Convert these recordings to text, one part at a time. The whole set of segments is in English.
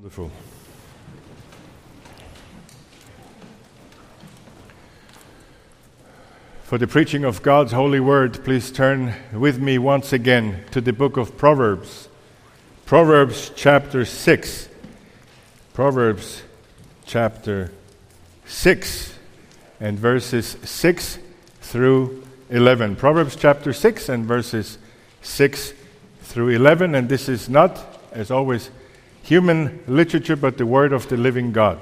Wonderful. For the preaching of God's holy word, please turn with me once again to the book of Proverbs. Proverbs chapter 6. Proverbs chapter 6 and verses 6 through 11. Proverbs chapter 6 and verses 6 through 11. And this is not, as always, human literature, but the word of the living God.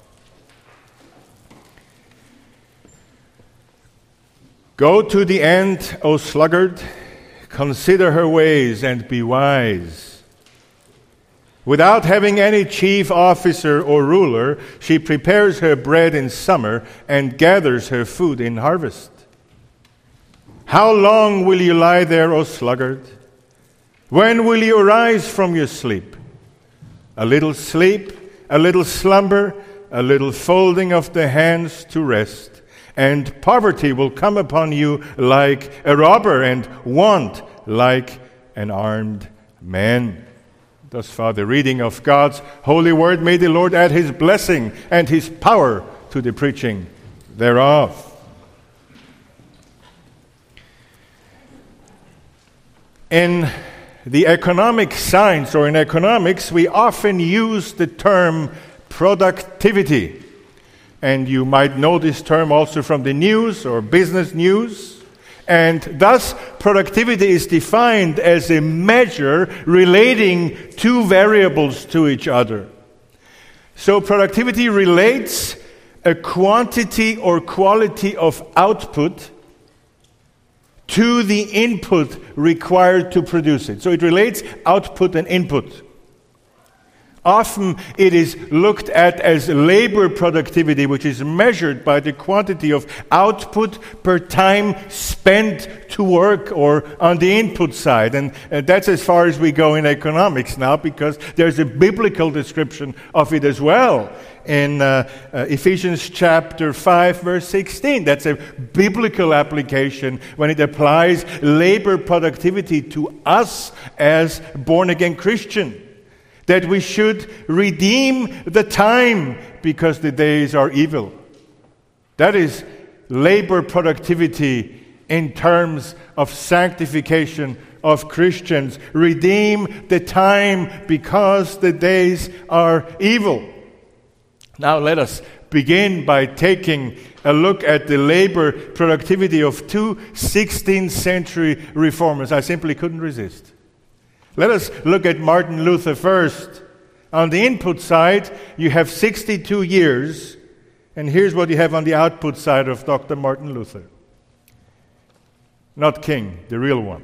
Go to the end, O sluggard, consider her ways and be wise. Without having any chief officer or ruler, she prepares her bread in summer and gathers her food in harvest. How long will you lie there, O sluggard? When will you arise from your sleep? A little sleep, a little slumber, a little folding of the hands to rest, and poverty will come upon you like a robber, and want like an armed man. Thus far the reading of God's holy word. May the Lord add his blessing and his power to the preaching thereof. In the economic science, or in economics, we often use the term productivity. And you might know this term also from the news or business news. And thus, productivity is defined as a measure relating two variables to each other. So productivity relates a quantity or quality of output to the input required to produce it. So it relates output and input. Often it is looked at as labor productivity, which is measured by the quantity of output per time spent to work or on the input side. And that's as far as we go in economics now, because there's a biblical description of it as well. In Ephesians chapter 5, verse 16. That's a biblical application when it applies labor productivity to us as born-again Christians. That we should redeem the time because the days are evil. That is labor productivity in terms of sanctification of Christians. Redeem the time because the days are evil. Now let us begin by taking a look at the labor productivity of two 16th century reformers. I simply couldn't resist. Let us look at Martin Luther first. On the input side, you have 62 years, and here's what you have on the output side of Dr. Martin Luther. Not King, the real one.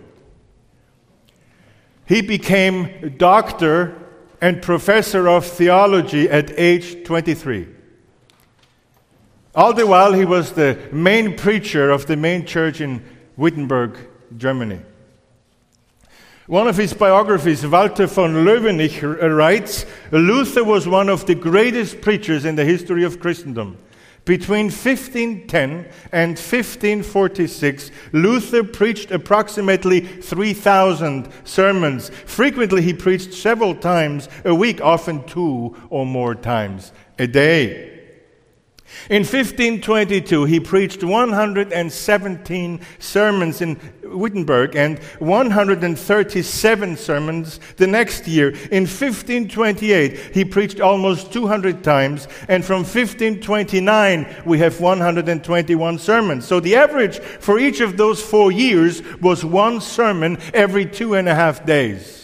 He became doctor and professor of theology at age 23. All the while, he was the main preacher of the main church in Wittenberg, Germany. One of his biographies, Walter von Löwenich, writes, Luther was one of the greatest preachers in the history of Christendom. Between 1510 and 1546, Luther preached approximately 3,000 sermons. Frequently, he preached several times a week, often 2 or more times a day. In 1522, he preached 117 sermons in Wittenberg and 137 sermons the next year. In 1528, he preached almost 200 times, and from 1529, we have 121 sermons. So the average for each of those 4 years was one sermon every 2.5 days.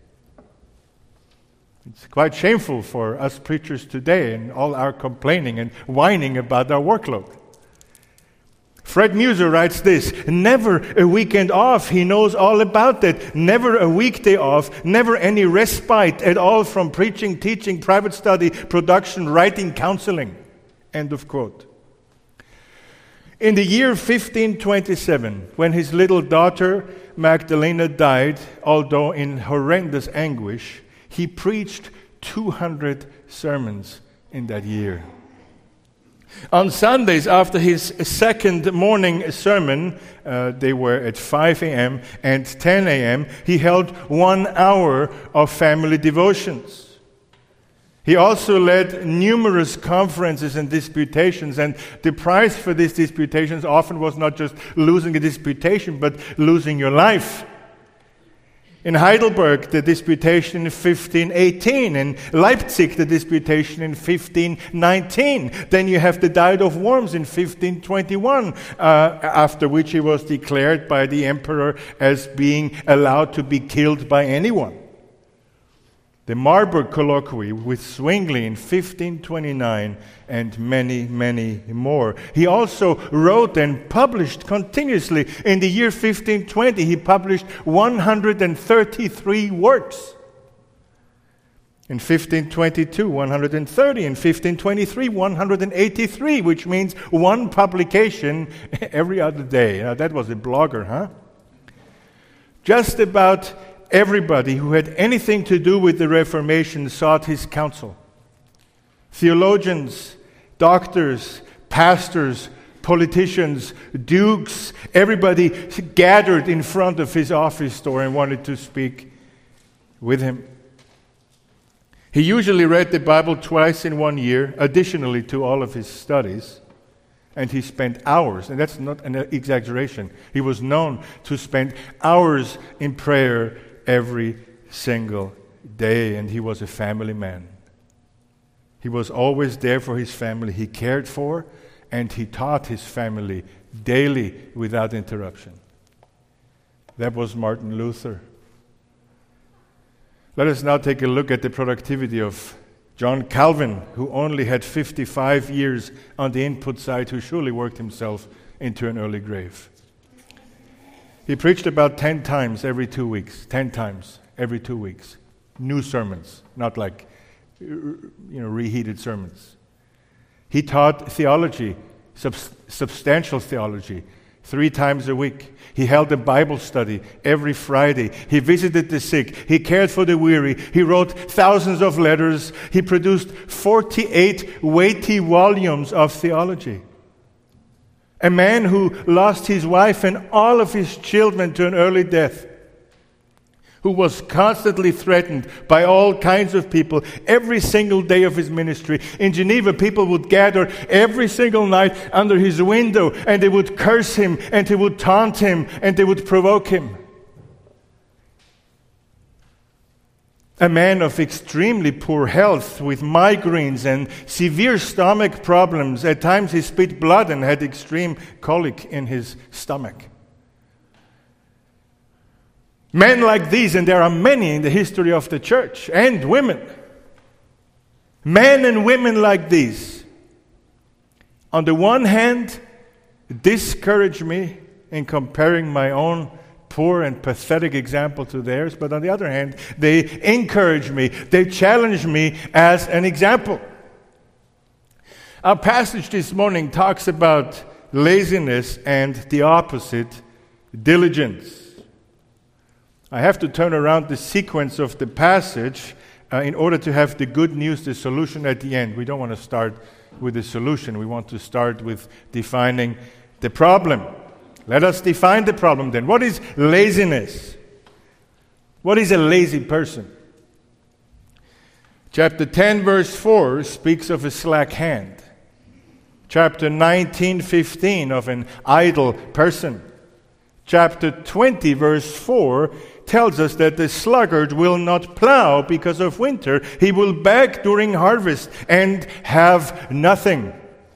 It's quite shameful for us preachers today and all our complaining and whining about our workload. Fred Muser writes this, never a weekend off, he knows all about that. Never a weekday off, never any respite at all from preaching, teaching, private study, production, writing, counseling. End of quote. In the year 1527, when his little daughter Magdalena died, although in horrendous anguish, he preached 200 sermons in that year. On Sundays, after his second morning sermon, they were at 5 a.m. and 10 a.m., he held 1 hour of family devotions. He also led numerous conferences and disputations, and the price for these disputations often was not just losing a disputation, but losing your life. In Heidelberg, the disputation in 1518. In Leipzig, the disputation in 1519. Then you have the Diet of Worms in 1521, after which he was declared by the emperor as being allowed to be killed by anyone. The Marburg Colloquy with Zwingli in 1529, and many, many more. He also wrote and published continuously. In the year 1520, he published 133 works. In 1522, 130. In 1523, 183, which means one publication every other day. Now, that was a blogger, huh? Just about everybody who had anything to do with the Reformation sought his counsel. Theologians, doctors, pastors, politicians, dukes, everybody gathered in front of his office door and wanted to speak with him. He usually read the Bible twice in 1 year, additionally to all of his studies. And he spent hours, and that's not an exaggeration. He was known to spend hours in prayer every single day, and he was a family man. He was always there for his family. He cared for and he taught his family daily without interruption. That was Martin Luther. Let us now take a look at the productivity of John Calvin, who only had 55 years on the input side, who surely worked himself into an early grave. He preached about 10 times every 2 weeks. 10 times every 2 weeks. New sermons, not like reheated sermons. He taught theology, substantial theology, 3 times a week. He held a Bible study every Friday. He visited the sick. He cared for the weary. He wrote thousands of letters. He produced 48 weighty volumes of theology. A man who lost his wife and all of his children to an early death, who was constantly threatened by all kinds of people every single day of his ministry. In Geneva, people would gather every single night under his window, and they would curse him, and they would taunt him, and they would provoke him. A man of extremely poor health, with migraines and severe stomach problems. At times he spit blood and had extreme colic in his stomach. Men like these, and there are many in the history of the church, and women. Men and women like these, on the one hand, discourage me in comparing my own poor and pathetic example to theirs, but on the other hand, they encourage me, they challenge me as an example. Our passage this morning talks about laziness and the opposite, diligence. I have to turn around the sequence of the passage in order to have the good news, the solution at the end. We don't want to start with the solution. We want to start with defining the problem. Let us define the problem then. What is laziness? What is a lazy person? Chapter 10, verse 4 speaks of a slack hand. Chapter 19:15 of an idle person. Chapter 20, verse 4 tells us that the sluggard will not plow because of winter. He will beg during harvest and have nothing.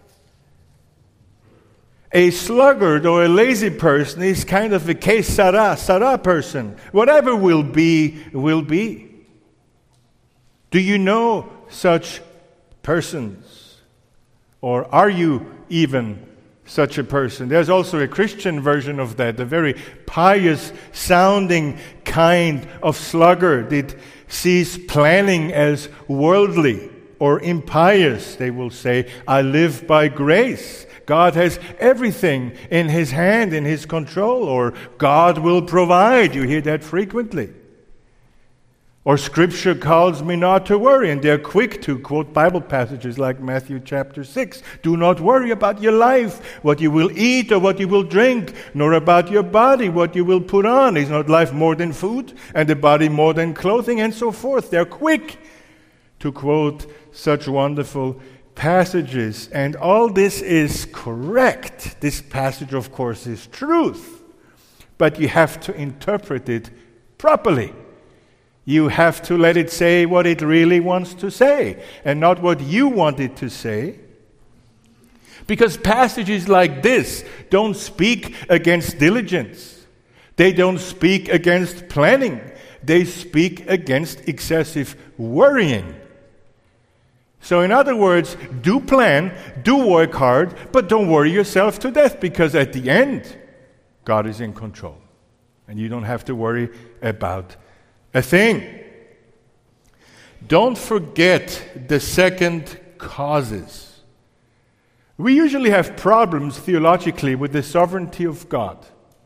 A sluggard or a lazy person is kind of a que sera person. Whatever will be, will be. Do you know such persons? Or are you even such a person? There's also a Christian version of that, a very pious sounding kind of sluggard. It sees planning as worldly or impious. They will say, I live by grace. God has everything in His hand, in His control, or God will provide. You hear that frequently. Or Scripture calls me not to worry, and they're quick to quote Bible passages like Matthew chapter 6. Do not worry about your life, what you will eat or what you will drink, nor about your body, what you will put on. Is not life more than food, and the body more than clothing, and so forth. They're quick to quote such wonderful passages. And all this is correct. This passage, of course, is truth. But you have to interpret it properly. You have to let it say what it really wants to say, and not what you want it to say. Because passages like this don't speak against diligence. They don't speak against planning. They speak against excessive worrying. So in other words, do plan, do work hard, but don't worry yourself to death, because at the end, God is in control. And you don't have to worry about a thing. Don't forget the second causes. We usually have problems theologically with the sovereignty of God.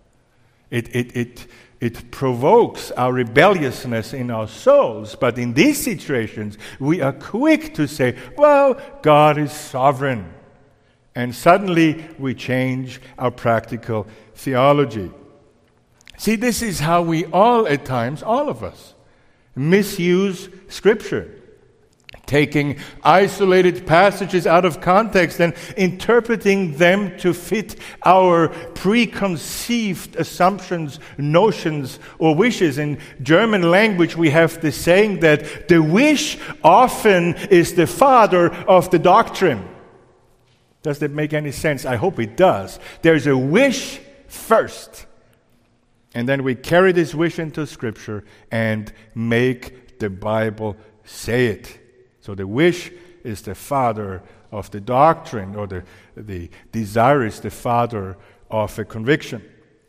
It provokes our rebelliousness in our souls. But in these situations, we are quick to say, well, God is sovereign. And suddenly we change our practical theology. See, this is how we all at times, all of us, misuse Scripture. Taking isolated passages out of context and interpreting them to fit our preconceived assumptions, notions, or wishes. In German language, we have the saying that the wish often is the father of the doctrine. Does that make any sense? I hope it does. There's a wish first, and then we carry this wish into Scripture and make the Bible say it. So the wish is the father of the doctrine, or the desire is the father of a conviction.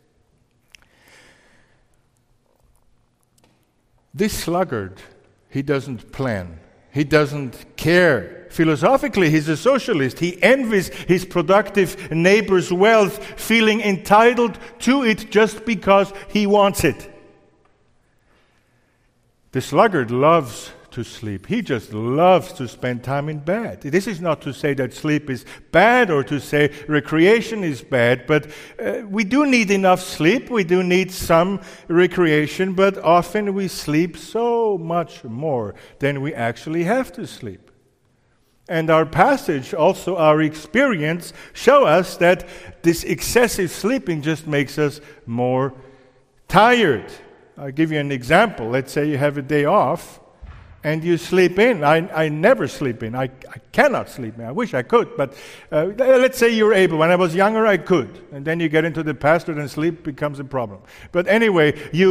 This sluggard, he doesn't plan. He doesn't care. Philosophically, he's a socialist. He envies his productive neighbor's wealth, feeling entitled to it just because he wants it. The sluggard loves to sleep. He just loves to spend time in bed. This is not to say that sleep is bad or to say recreation is bad, but we do need enough sleep. We do need some recreation, but often we sleep so much more than we actually have to sleep. And our passage, also our experience, show us that this excessive sleeping just makes us more tired. I'll give you an example. Let's say you have a day off and you sleep in. I never sleep in. I cannot sleep in. I wish I could, but let's say you're able. When I was younger, I could. And then you get into the pastorate and sleep becomes a problem. But anyway,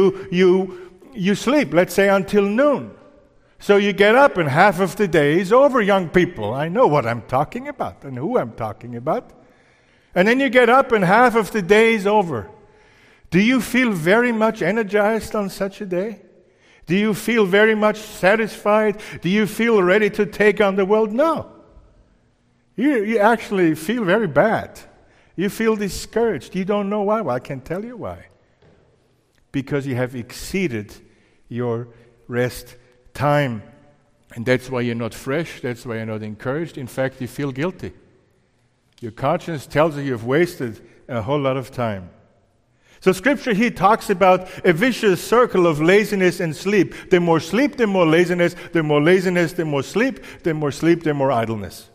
you sleep, let's say, until noon. So you get up and half of the day is over, young people. I know what I'm talking about and who I'm talking about. And then you get up and half of the day is over. Do you feel very much energized on such a day? Do you feel very much satisfied? Do you feel ready to take on the world? No. You actually feel very bad. You feel discouraged. You don't know why. Well, I can tell you why. Because you have exceeded your rest time. And that's why you're not fresh. That's why you're not encouraged. In fact, you feel guilty. Your conscience tells you you've wasted a whole lot of time. So Scripture here talks about a vicious circle of laziness and sleep. The more sleep, the more laziness. The more laziness, the more sleep. The more sleep, the more idleness.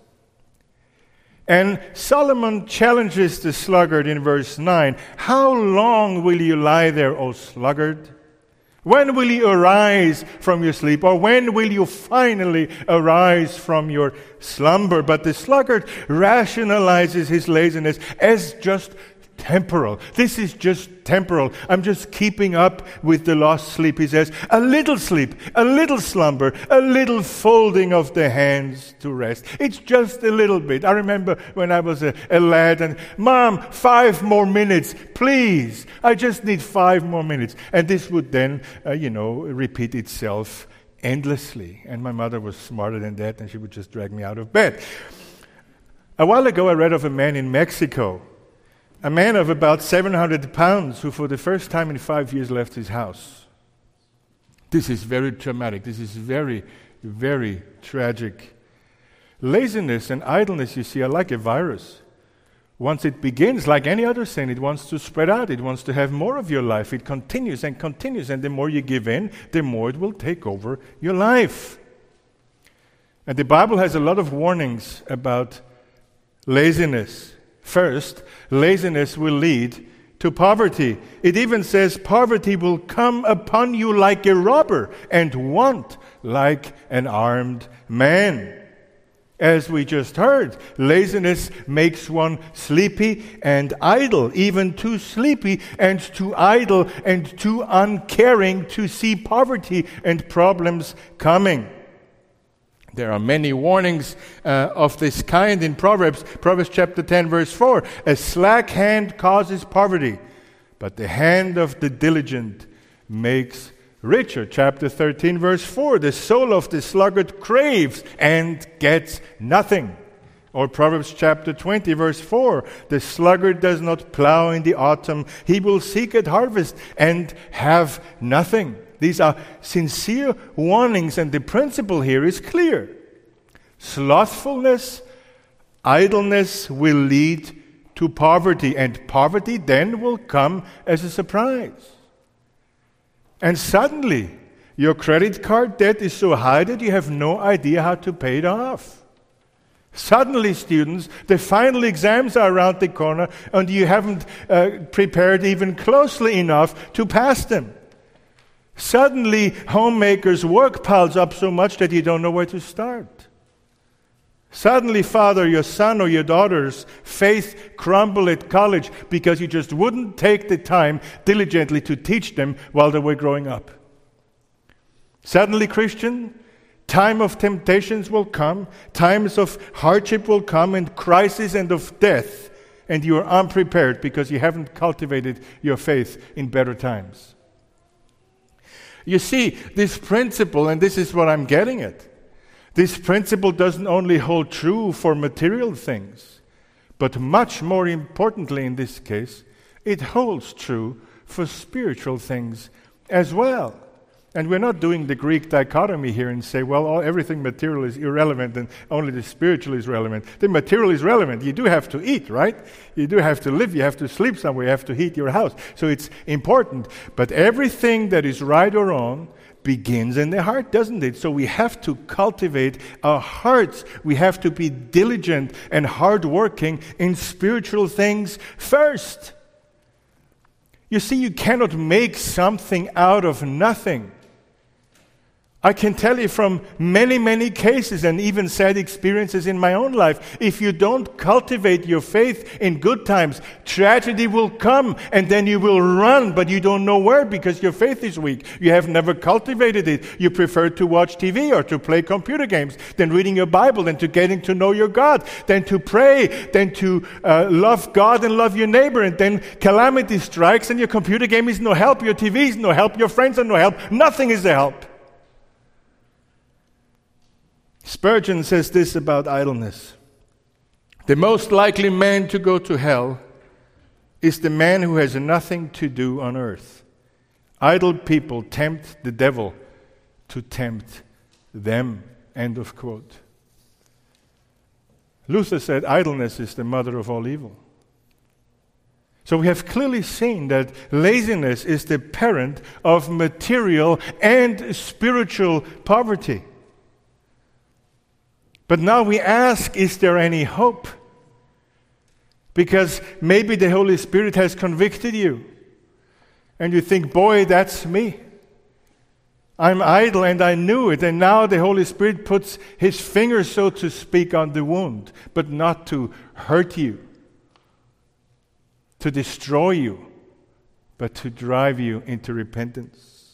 And Solomon challenges the sluggard in verse 9. How long will you lie there, O sluggard? When will you arise from your sleep? Or when will you finally arise from your slumber? But the sluggard rationalizes his laziness as just temporal. This is just temporal. I'm just keeping up with the lost sleep. He says, a little sleep, a little slumber, a little folding of the hands to rest. It's just a little bit. I remember when I was a lad and, Mom, 5 more minutes, please. I just need 5 more minutes. And this would then, repeat itself endlessly. And my mother was smarter than that, and she would just drag me out of bed. A while ago, I read of a man in Mexico, a man of about 700 pounds who for the first time in 5 years left his house. This is very traumatic. This is very, very tragic. Laziness and idleness, you see, are like a virus. Once it begins, like any other sin, it wants to spread out. It wants to have more of your life. It continues and continues, and the more you give in, the more it will take over your life. And the Bible has a lot of warnings about laziness. First, laziness will lead to poverty. It even says poverty will come upon you like a robber and want like an armed man. As we just heard, laziness makes one sleepy and idle, even too sleepy and too idle and too uncaring to see poverty and problems coming. There are many warnings of this kind in Proverbs. Proverbs chapter 10, verse 4. A slack hand causes poverty, but the hand of the diligent makes richer. Chapter 13, verse 4. The soul of the sluggard craves and gets nothing. Or Proverbs chapter 20, verse 4. The sluggard does not plow in the autumn. He will seek at harvest and have nothing. These are sincere warnings, and the principle here is clear. Slothfulness, idleness will lead to poverty, and poverty then will come as a surprise. And suddenly, your credit card debt is so high that you have no idea how to pay it off. Suddenly, students, the final exams are around the corner, and you haven't prepared even closely enough to pass them. Suddenly, homemakers' work piles up so much that you don't know where to start. Suddenly, father, your son or your daughter's faith crumble at college because you just wouldn't take the time diligently to teach them while they were growing up. Suddenly, Christian, time of temptations will come, times of hardship will come, and crisis and of death, and you are unprepared because you haven't cultivated your faith in better times. You see, this principle, and this is what I'm getting at, this principle doesn't only hold true for material things, but much more importantly in this case, it holds true for spiritual things as well. And we're not doing the Greek dichotomy here and say, well, everything material is irrelevant and only the spiritual is relevant. The material is relevant. You do have to eat, right? You do have to live. You have to sleep somewhere. You have to heat your house. So it's important. But everything that is right or wrong begins in the heart, doesn't it? So we have to cultivate our hearts. We have to be diligent and hardworking in spiritual things first. You see, you cannot make something out of nothing. I can tell you from many, many cases and even sad experiences in my own life, if you don't cultivate your faith in good times, tragedy will come and then you will run, but you don't know where because your faith is weak. You have never cultivated it. You prefer to watch TV or to play computer games than reading your Bible, than to getting to know your God, than to pray, than to love God and love your neighbor, and then calamity strikes and your computer game is no help, your TV is no help, your friends are no help, nothing is a help. Spurgeon says this about idleness. The most likely man to go to hell is the man who has nothing to do on earth. Idle people tempt the devil to tempt them. End of quote. Luther said idleness is the mother of all evil. So we have clearly seen that laziness is the parent of material and spiritual poverty. But now we ask, is there any hope? Because maybe the Holy Spirit has convicted you. And you think, boy, that's me. I'm idle and I knew it. And now the Holy Spirit puts His finger, so to speak, on the wound. But not to hurt you, to destroy you, but to drive you into repentance.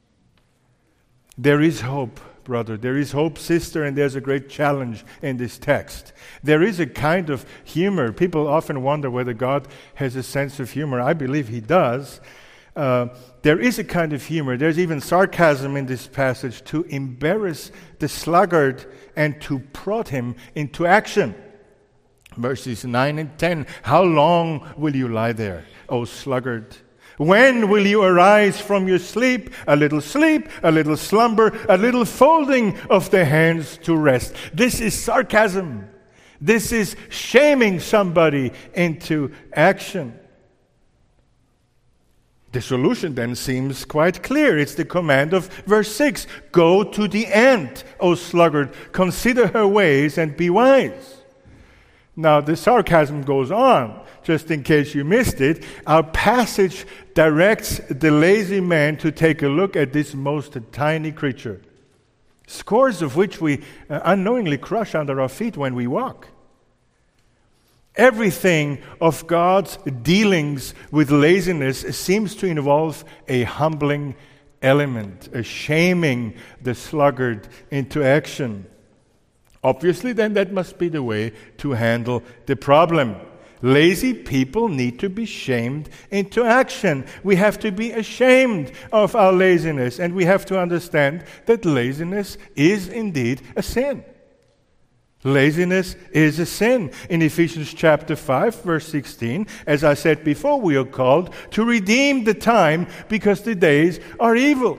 There is hope, brother. There is hope, sister, and there's a great challenge in this text. There is a kind of humor. People often wonder whether God has a sense of humor. I believe He does. There is a kind of humor. There's even sarcasm in this passage to embarrass the sluggard and to prod him into action. Verses 9 and 10. How long will you lie there, O sluggard? When will you arise from your sleep? A little slumber, a little folding of the hands to rest. This is sarcasm. This is shaming somebody into action. The solution then seems quite clear. It's the command of verse 6. Go to the ant, O sluggard, consider her ways and be wise. Now the sarcasm goes on. Just in case you missed it, our passage directs the lazy man to take a look at this most tiny creature, scores of which we unknowingly crush under our feet when we walk. Everything of God's dealings with laziness seems to involve a humbling element, a shaming the sluggard into action. Obviously, then that must be the way to handle the problem. Lazy people need to be shamed into action. We have to be ashamed of our laziness, and we have to understand that laziness is indeed a sin. Laziness is a sin. In Ephesians chapter 5, verse 16, as I said before, we are called to redeem the time because the days are evil.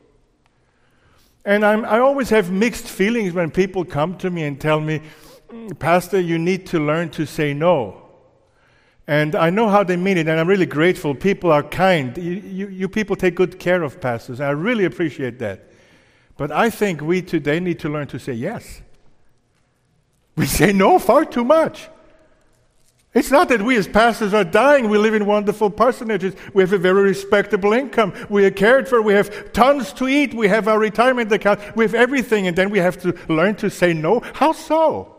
And I always have mixed feelings when people come to me and tell me, Pastor, you need to learn to say no. And I know how they mean it, and I'm really grateful. People are kind. You people take good care of pastors. I really appreciate that. But I think we today need to learn to say yes. We say no far too much. It's not that we as pastors are dying. We live in wonderful parsonages. We have a very respectable income. We are cared for. We have tons to eat. We have our retirement account. We have everything. And then we have to learn to say no. How so?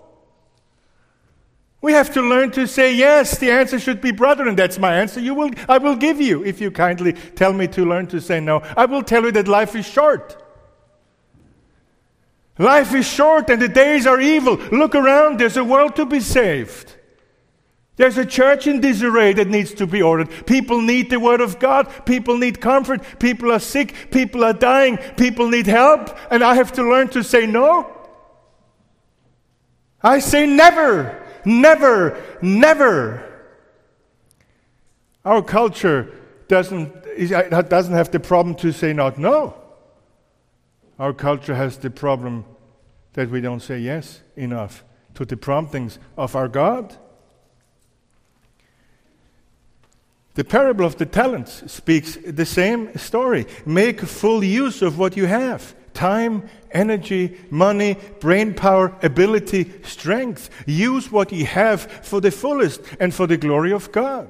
We have to learn to say yes. The answer should be, brother, and that's my answer. I will give you if you kindly tell me to learn to say no. I will tell you that life is short. Life is short and the days are evil. Look around. There's a world to be saved. There's a church in disarray that needs to be ordered. People need the Word of God. People need comfort. People are sick. People are dying. People need help. And I have to learn to say no. I say never. Never, never. Our culture doesn't have the problem to say not no. Our culture has the problem that we don't say yes enough to the promptings of our God. The parable of the talents speaks the same story. Make full use of what you have. Time, energy, money, brain power, ability, strength. Use what you have for the fullest and for the glory of God.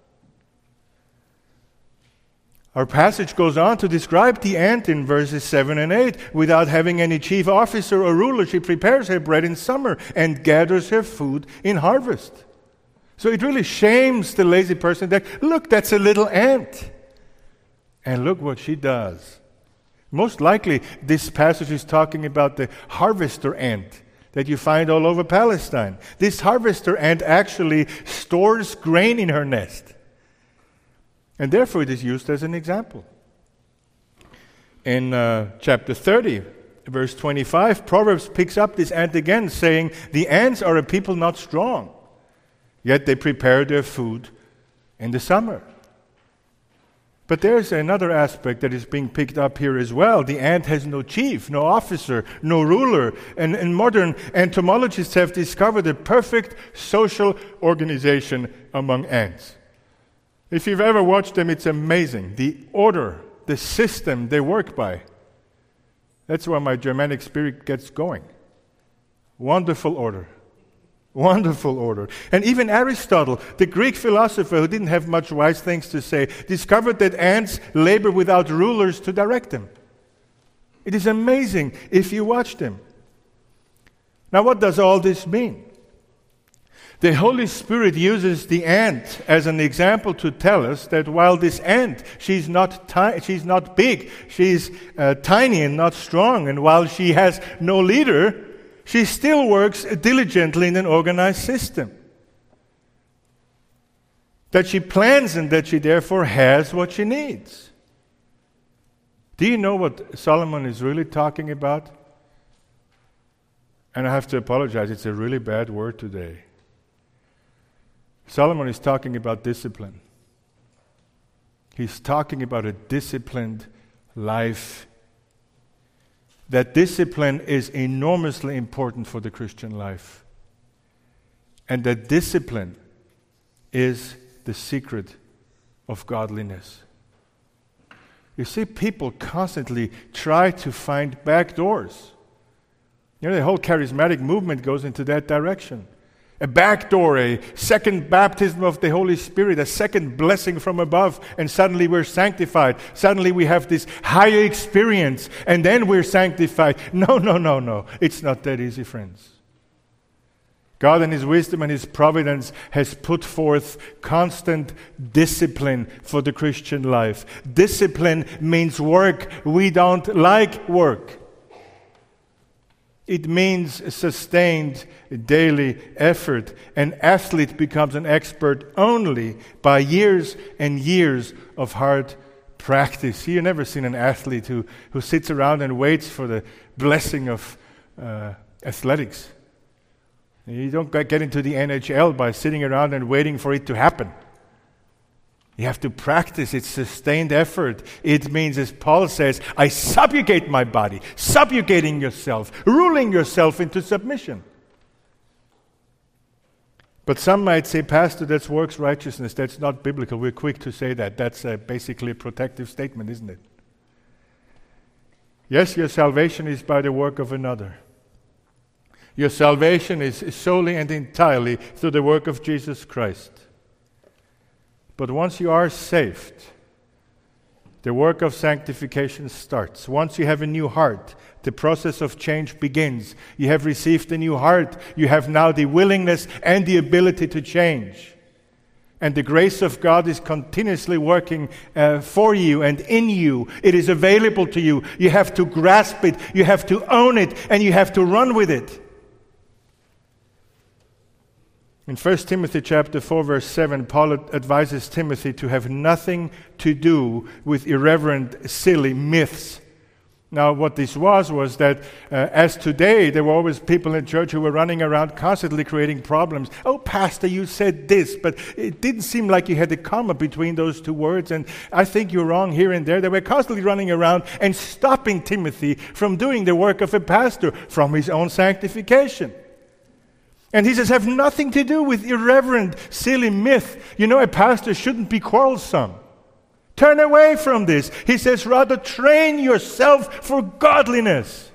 Our passage goes on to describe the ant in verses 7 and 8. Without having any chief officer or ruler, she prepares her bread in summer and gathers her food in harvest. So it really shames the lazy person that, look, that's a little ant. And look what she does. Most likely, this passage is talking about the harvester ant that you find all over Palestine. This harvester ant actually stores grain in her nest. And therefore, it is used as an example. In chapter 30, verse 25, Proverbs picks up this ant again, saying, the ants are a people not strong, yet they prepare their food in the summer. But there's another aspect that is being picked up here as well. The ant has no chief, no officer, no ruler. And modern entomologists have discovered a perfect social organization among ants. If you've ever watched them, it's amazing. The order, the system they work by. That's where my Germanic spirit gets going. Wonderful order. Wonderful order. And even Aristotle, the Greek philosopher who didn't have much wise things to say, discovered that ants labor without rulers to direct them. It is amazing if you watch them. Now, what does all this mean? The Holy Spirit uses the ant as an example to tell us that while this ant, she's not big, she's tiny and not strong, and while she has no leader, she still works diligently in an organized system. That she plans and that she therefore has what she needs. Do you know what Solomon is really talking about? And I have to apologize, it's a really bad word today. Solomon is talking about discipline. He's talking about a disciplined life. That discipline is enormously important for the Christian life. And that discipline is the secret of godliness. You see, people constantly try to find back doors. The whole charismatic movement goes into that direction. A back door, a second baptism of the Holy Spirit, a second blessing from above, and suddenly we're sanctified. Suddenly we have this higher experience, and then we're sanctified. No. It's not that easy, friends. God in His wisdom and His providence has put forth constant discipline for the Christian life. Discipline means work. We don't like work. It means sustained daily effort. An athlete becomes an expert only by years and years of hard practice. You've never seen an athlete who sits around and waits for the blessing of athletics. You don't get into the NHL by sitting around and waiting for it to happen. You have to practice. It's sustained effort. It means, as Paul says, I subjugate my body, subjugating yourself, ruling yourself into submission. But some might say, Pastor, that's works righteousness. That's not biblical. We're quick to say that. That's basically a protective statement, isn't it? Yes, your salvation is by the work of another. Your salvation is solely and entirely through the work of Jesus Christ. But once you are saved, the work of sanctification starts. Once you have a new heart, the process of change begins. You have received a new heart. You have now the willingness and the ability to change. And the grace of God is continuously working for you and in you. It is available to you. You have to grasp it. You have to own it. And you have to run with it. In 1 Timothy chapter 4, verse 7, Paul advises Timothy to have nothing to do with irreverent, silly myths. Now, what this was that as today, there were always people in church who were running around constantly creating problems. Oh, Pastor, you said this, but it didn't seem like you had a comma between those two words, and I think you're wrong here and there. They were constantly running around and stopping Timothy from doing the work of a pastor, from his own sanctification. And he says, have nothing to do with irreverent, silly myth. A pastor shouldn't be quarrelsome. Turn away from this. He says, rather train yourself for godliness.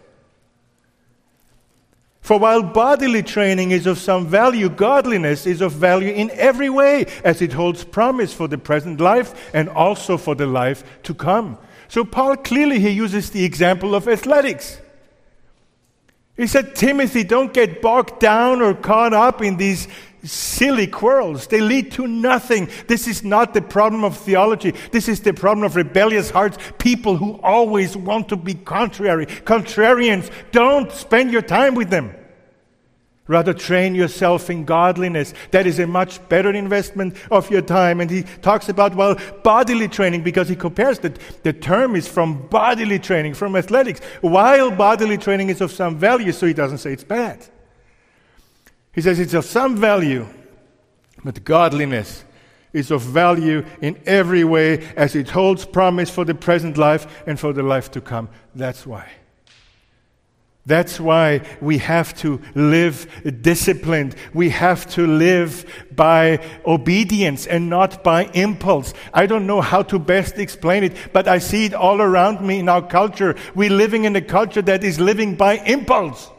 For while bodily training is of some value, godliness is of value in every way, as it holds promise for the present life and also for the life to come. So Paul clearly he uses the example of athletics. He said, Timothy, don't get bogged down or caught up in these silly quarrels. They lead to nothing. This is not the problem of theology. This is the problem of rebellious hearts. People who always want to be contrary. Contrarians, don't spend your time with them. Rather, train yourself in godliness. That is a much better investment of your time. And he talks about, bodily training, because he compares that the term is from bodily training, from athletics. While bodily training is of some value, so he doesn't say it's bad. He says it's of some value, but godliness is of value in every way, as it holds promise for the present life and for the life to come. That's why. That's why we have to live disciplined. We have to live by obedience and not by impulse. I don't know how to best explain it, but I see it all around me in our culture. We're living in a culture that is living by impulse.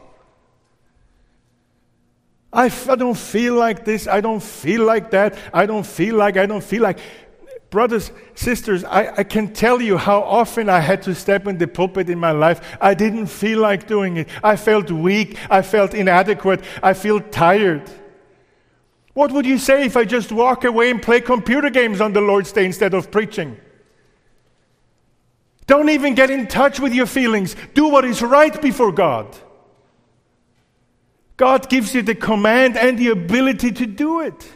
I don't feel like this. I don't feel like that. I don't feel like. Brothers, sisters, I can tell you how often I had to step in the pulpit in my life. I didn't feel like doing it. I felt weak. I felt inadequate. I feel tired. What would you say if I just walk away and play computer games on the Lord's Day instead of preaching? Don't even get in touch with your feelings. Do what is right before God. God gives you the command and the ability to do it.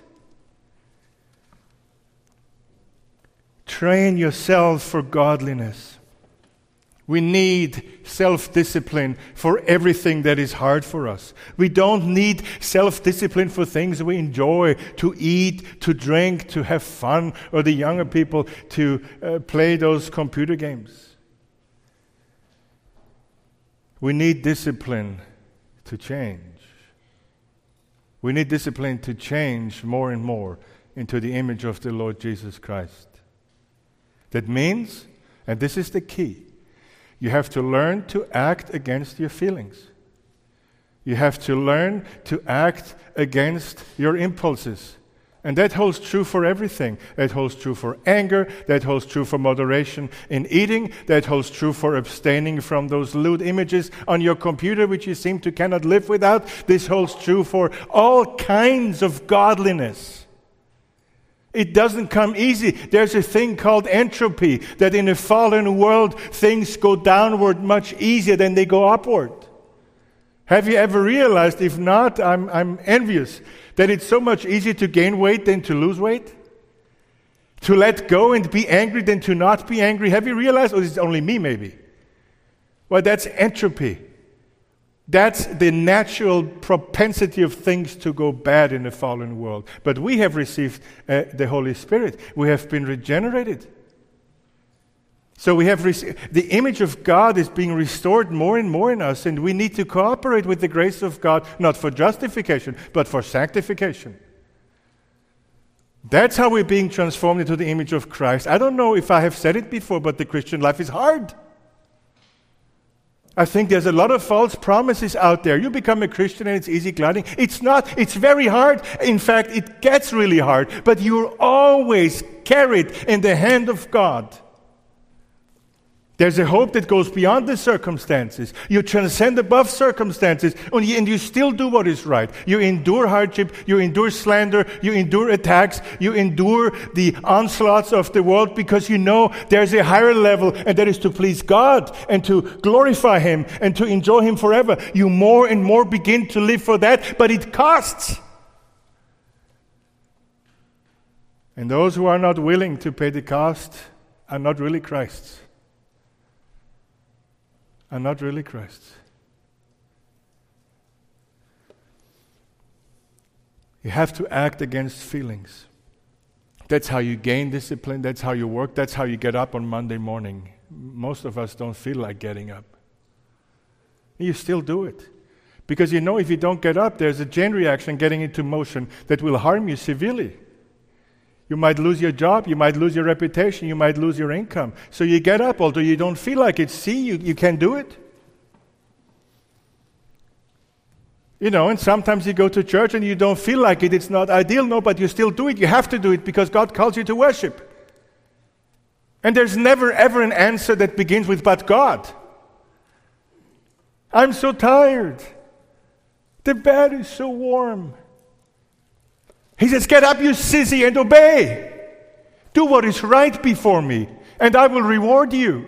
Train yourself for godliness. We need self-discipline for everything that is hard for us. We don't need self-discipline for things we enjoy, to eat, to drink, to have fun, or the younger people to play those computer games. We need discipline to change. We need discipline to change more and more into the image of the Lord Jesus Christ. That means And this is the key. You have to learn to act against your feelings. You have to learn to act against your impulses. And that holds true for everything. That holds true for anger. That holds true for moderation in eating. That holds true for abstaining from those lewd images on your computer which you seem to cannot live without. This holds true for all kinds of godliness. It doesn't come easy. There's a thing called entropy, that in a fallen world things go downward much easier than they go upward. Have you ever realized? If not, I'm envious that it's so much easier to gain weight than to lose weight? To let go and be angry than to not be angry? Have you realized? Or is it only me maybe? Well, that's entropy. That's the natural propensity of things to go bad in a fallen world. But we have received the Holy Spirit. We have been regenerated. So we have the image of God is being restored more and more in us, and we need to cooperate with the grace of God, not for justification, but for sanctification. That's how we're being transformed into the image of Christ. I don't know if I have said it before, but the Christian life is hard. I think there's a lot of false promises out there. You become a Christian and it's easy gliding. It's not. It's very hard. In fact, it gets really hard. But you're always carried in the hand of God. There's a hope that goes beyond the circumstances. You transcend above circumstances, and you still do what is right. You endure hardship, you endure slander, you endure attacks, you endure the onslaughts of the world because you know there's a higher level, and that is to please God and to glorify Him and to enjoy Him forever. You more and more begin to live for that, but it costs. And those who are not willing to pay the cost are not really Christ's. Are not really Christ's. You have to act against feelings. That's how you gain discipline. That's how you work. That's how you get up on Monday morning. Most of us don't feel like getting up. You still do it. Because you know if you don't get up, there's a chain reaction getting into motion that will harm you severely. You might lose your job, you might lose your reputation, you might lose your income. So you get up, although you don't feel like it. See, you can do it. You know, and sometimes you go to church and you don't feel like it. It's not ideal, no, but you still do it. You have to do it because God calls you to worship. And there's never, ever an answer that begins with, but God. I'm so tired. The bed is so warm. He says, get up, you sissy, and obey. Do what is right before me, and I will reward you.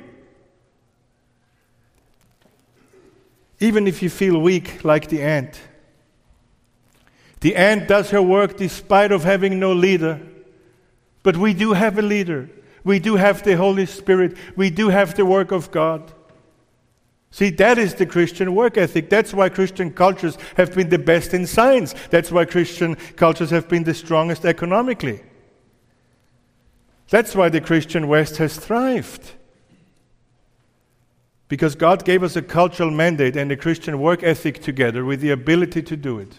Even if you feel weak like the ant. The ant does her work despite of having no leader. But we do have a leader. We do have the Holy Spirit. We do have the work of God. See, that is the Christian work ethic. That's why Christian cultures have been the best in science. That's why Christian cultures have been the strongest economically. That's why the Christian West has thrived. Because God gave us a cultural mandate and a Christian work ethic together with the ability to do it.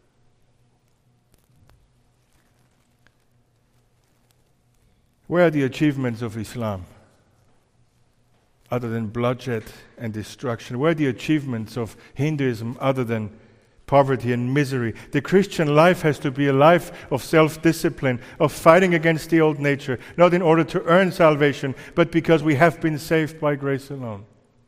Where are the achievements of Islam? Other than bloodshed and destruction? Where are the achievements of Hinduism other than poverty and misery? The Christian life has to be a life of self-discipline, of fighting against the old nature, not in order to earn salvation, but because we have been saved by grace alone.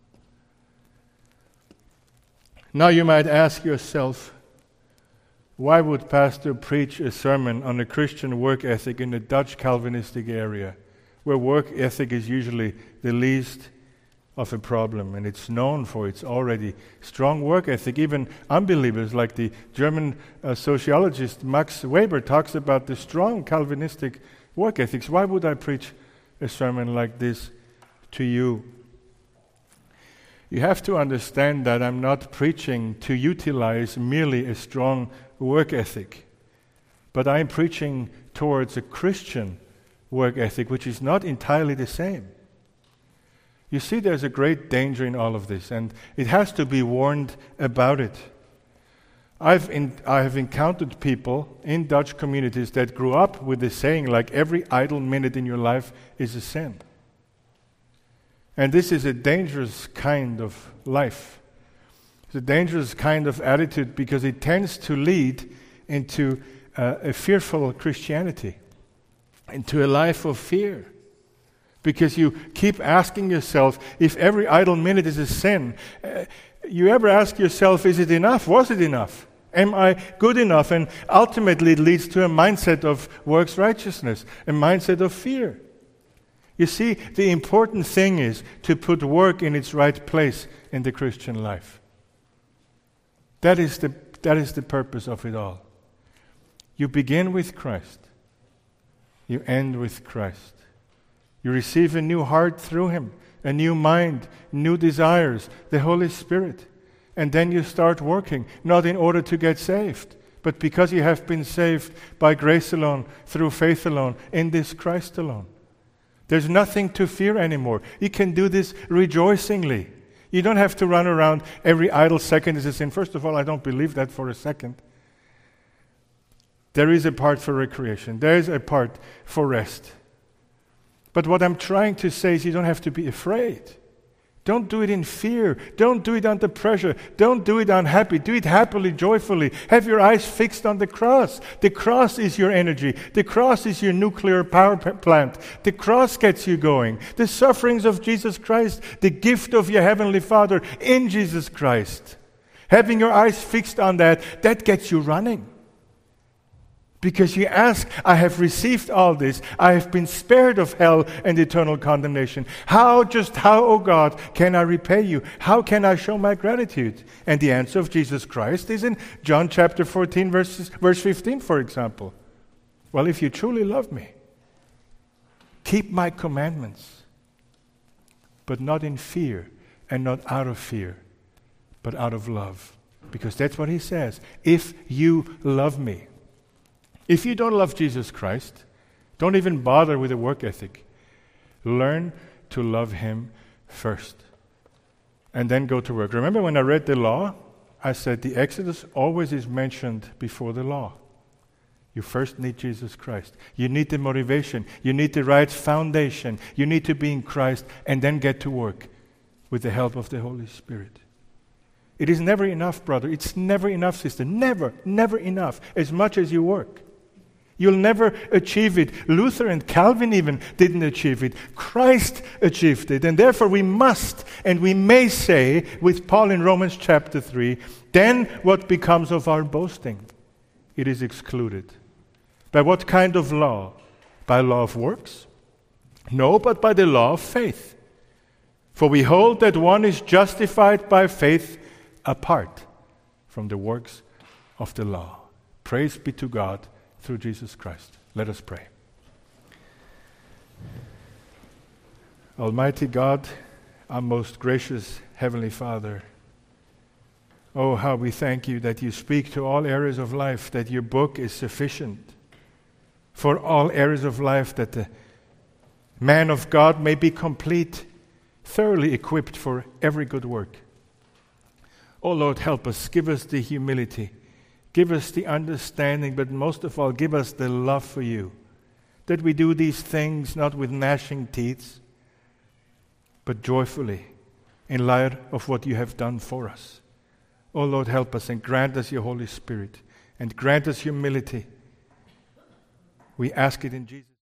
Now you might ask yourself, why would pastor preach a sermon on a Christian work ethic in a Dutch Calvinistic area, where work ethic is usually the least of a problem, and it's known for its already strong work ethic. Even unbelievers like the German sociologist Max Weber talks about the strong Calvinistic work ethics. Why would I preach a sermon like this to you? You have to understand that I'm not preaching to utilize merely a strong work ethic, but I'm preaching towards a Christian work ethic, which is not entirely the same. You see, there's a great danger in all of this, and it has to be warned about it. I have encountered people in Dutch communities that grew up with the saying, like, every idle minute in your life is a sin. And this is a dangerous kind of life. It's a dangerous kind of attitude because it tends to lead into a fearful Christianity, into a life of fear. Because you keep asking yourself, if every idle minute is a sin, you ever ask yourself, is it enough? Was it enough? Am I good enough? And ultimately it leads to a mindset of works righteousness, a mindset of fear. You see, the important thing is to put work in its right place in the Christian life. That is the purpose of it all. You begin with Christ. You end with Christ. You receive a new heart through Him, a new mind, new desires, the Holy Spirit. And then you start working, not in order to get saved, but because you have been saved by grace alone, through faith alone, in this Christ alone. There's nothing to fear anymore. You can do this rejoicingly. You don't have to run around every idle second is a sin. First of all, I don't believe that for a second. There is a part for recreation. There is a part for rest. But what I'm trying to say is you don't have to be afraid. Don't do it in fear. Don't do it under pressure. Don't do it unhappy. Do it happily, joyfully. Have your eyes fixed on the cross. The cross is your energy. The cross is your nuclear power plant. The cross gets you going. The sufferings of Jesus Christ, the gift of your Heavenly Father in Jesus Christ. Having your eyes fixed on that gets you running. Because you ask, I have received all this. I have been spared of hell and eternal condemnation. How, oh God, can I repay you? How can I show my gratitude? And the answer of Jesus Christ is in John chapter 14, verse 15, for example. Well, if you truly love me, keep my commandments, but not in fear and not out of fear, but out of love. Because that's what He says. If you love me. If you don't love Jesus Christ, don't even bother with a work ethic. Learn to love Him first. And then go to work. Remember when I read the law? I said the Exodus always is mentioned before the law. You first need Jesus Christ. You need the motivation. You need the right foundation. You need to be in Christ and then get to work with the help of the Holy Spirit. It is never enough, brother. It's never enough, sister. Never, never enough. As much as you work. You'll never achieve it. Luther and Calvin even didn't achieve it. Christ achieved it. And therefore we must and we may say with Paul in Romans chapter 3, then what becomes of our boasting? It is excluded. By what kind of law? By law of works? No, but by the law of faith. For we hold that one is justified by faith apart from the works of the law. Praise be to God through Jesus Christ. Let us pray. Almighty God, our most gracious Heavenly Father, oh, how we thank you that you speak to all areas of life, that your book is sufficient for all areas of life, that the man of God may be complete, thoroughly equipped for every good work. Oh Lord, help us, give us the humility, give us the understanding, but most of all, give us the love for you, that we do these things not with gnashing teeth, but joyfully, in light of what you have done for us. Oh Lord, help us and grant us your Holy Spirit, and grant us humility. We ask it in Jesus' name.